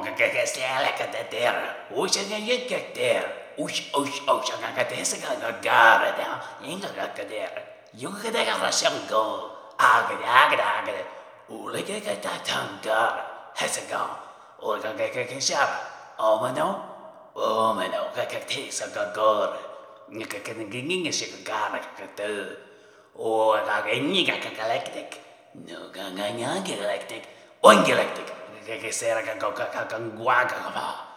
que siellä kateter. Uusanga jykkäter. Uusanga tesaka garda. Inga kateter. Junga de rashango. Agada. Ulege katatanga. Hesaga. Ulga shaba. Omano kakatesa gagor. Nika kanginga shikagara kakatu. O gaginiga kakalektik. No ganganya galactic. Ungalactic. Que será que